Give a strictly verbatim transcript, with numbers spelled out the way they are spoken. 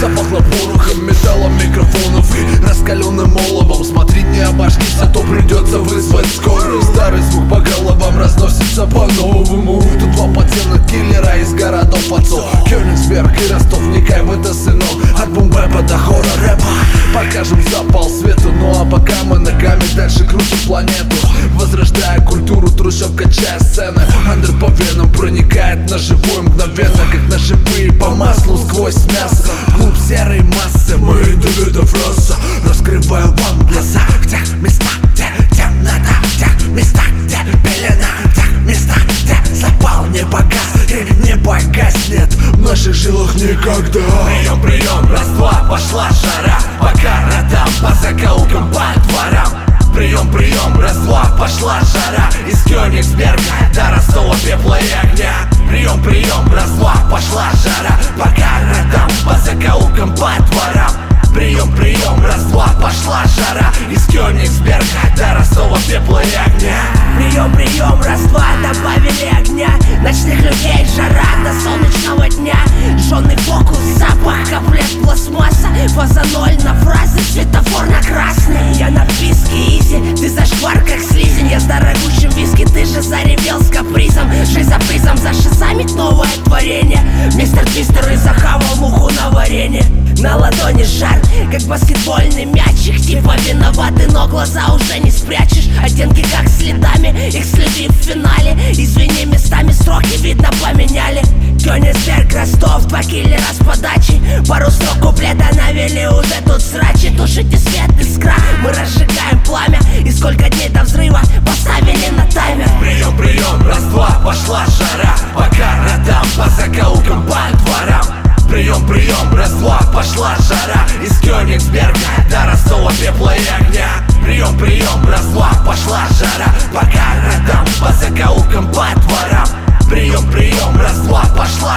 Запахло порохом, металлом, микрофонов и раскаленным оловом. Смотри, не обожгись, а то придется вызвать скорую. Старый звук по головам разносится по-новому. Тут два подземных киллера из городов отцов, Кёнигсберг и Ростов. Вникай в это, сынок, от бумбэпа до хоррор-рэпа. Покажем запал свету, ну а пока мы ногами дальше крутим планету, возрождая культуру трущоб, качая сцены. Андер по венам проникает на живое мгновенно, как на шипы по маслу сквозь мясо. Клуб серой массы, мы индивидов раса. Раскрываю вам глаза в тех местах, где темнота, в тех местах, где пелена, в тех местах, где запал не погас и не погаснет в наших жилах никогда. Прием, прием, раз-два, пошла жара по городам, по закоулкам, по дворам. Прием, прием, раз-два, пошла жара из Кёнигсберга до Ростова, пепла и огня. Прием, прием, раз-два, пошла жара по городам, по закоулкам, по дворам. Прием, прием, раз-два, пошла жара из Кёнигсберга до Ростова, пепла и огня. Прием, прием, раз-два, добавили огня. Ночных людей, жара до солнечного дня. Жжёный фокус, запах, каплет, пластмасса. Фаза ноль на фразы, светофор на красный. Я на вписке изи, ты зашквар как слизень. Я с дорогущим виски, ты же заревел с капризом. Жизнь за призом, зашизамить новое творение. Мистер Твистер и захавал муху на варенье. На ладони жар, как баскетбольный мячик. Типа виноваты, но глаза уже не спрячешь. Оттенки как следами, их следы в финале. Извини, местами строки видно поменяли. Кёнигсберг, Ростов, два киллера с подачей. Пару строк куплета навели, уже тут срачи. Тушите свет, искра, мы разжигаем пламя. И сколько дней до взрыва поставили на таймер. Прием, прием, раз-два, пошла жара по городам, по закоулкам, по дворам. Прием, прием, раз-два, пошла жара из Кёнигсберга до Ростова, пепла и огня. Прием, прием, раз-два, пошла жара по городам, по закоулкам, по дворам. Прием, прием, раз-два, пошла